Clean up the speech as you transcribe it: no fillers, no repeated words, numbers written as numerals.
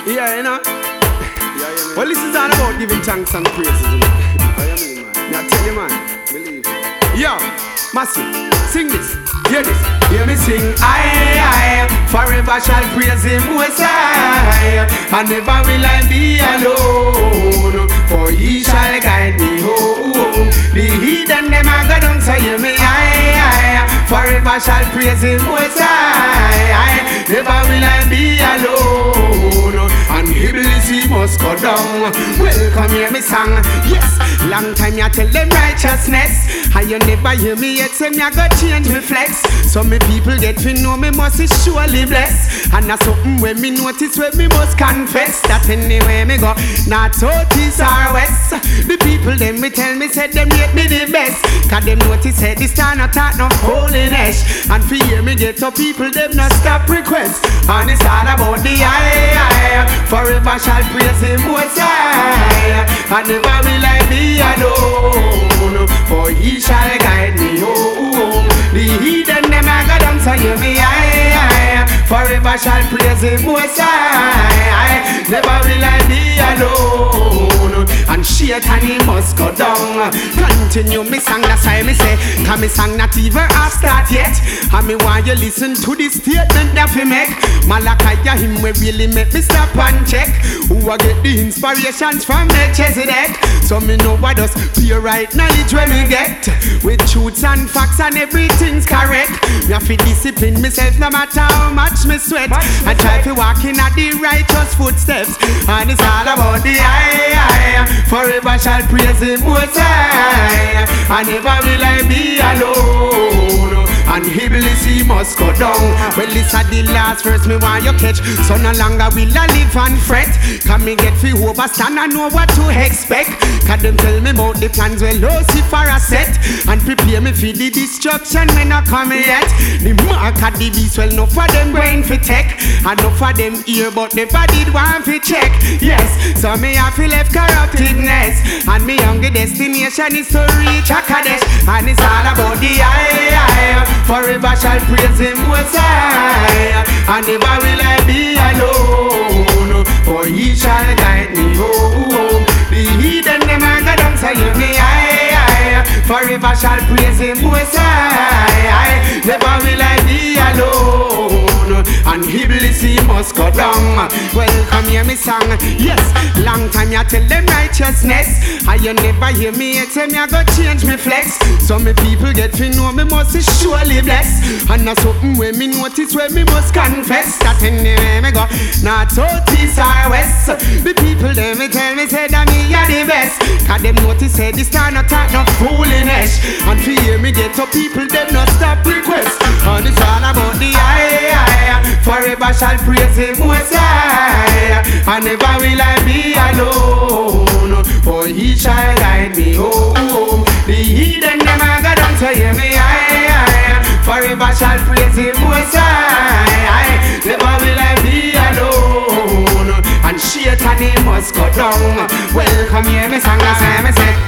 Yeah, you know. Well, this is all about giving thanks and praises, you know. I tell you, man, believe it. Yo, Massive, sing this, hear this. Hear me sing, I forever shall praise him most high, and never will I be alone, for he shall guide me home. The heathen them a go down, so hear me, I forever shall praise him most high, never will I be alone, and Iblis he must go down. Welcome, hear me song, yes. Long time you tell them righteousness, and you never hear me yet say me I go change me flex. So me people get to know me must is surely blessed, and that's something when me notice when me must confess that anywhere me go, not south, east or west, the people them me tell me said them rate me the best, cause them notice said this time not talk no holiness, and for hear me get to people them not stop request, and it's all about the I forever shall praise him most high, and never will I be alone, for he shall guide me home. The heathen them a go down, so hear me I forever shall praise him most high, never will I be alone, and Satan he must go down. Continue me song, that's why me say, cause me song not even half start yet, and me want you listen to this statement that we make. Malachi him we really make me stop and check who I get the inspirations from Melchizedek. So me know what does pure right knowledge when me get, with truths and facts and everything's correct. Me have to discipline myself no matter how much me sweat, and try to walk in at the righteous footsteps, and it's all about the I forever shall praise him most high, and never will I be alone, and Iblis he must go down. Well, this is the last verse me want you catch, so no longer will I live and fret, can me get fi overstand and know what to expect, cause them tell me about the plans well Lucifer a set, and prepare me for the destruction when I come yet. The mark of the beast, well enough for them brain fi take, and enough for them ear but never did want fi check. Yes, so me have fi left corruptedness, and me younger destination is to reach a Kadesh, and it's all about the I forever shall praise him most high, and never will I be alone, for he shall guide me home. The heathen them a go down, so hear me I forever shall praise him most high, never will I be alone, and Iblis he must go down. Welcome hear me song, yes. Long time you tell them righteousness, and you never hear me yet say me I go change me flex. So me people get to know me must is surely blessed, and that's something when me notice when me must confess, that anywhere me go, not south, east or west, the people them me tell me say that me are the best, cause them notice say this time not talk no foolishness, and for hear me get to people them not stop request, and it's all about the I forever shall praise him most high, and never will I be alone, for he shall guide me home. The heathen them a go down, so hear me I forever shall praise him most high, never will I be alone, and Satan he must go down. Welcome hear me song, that's why me say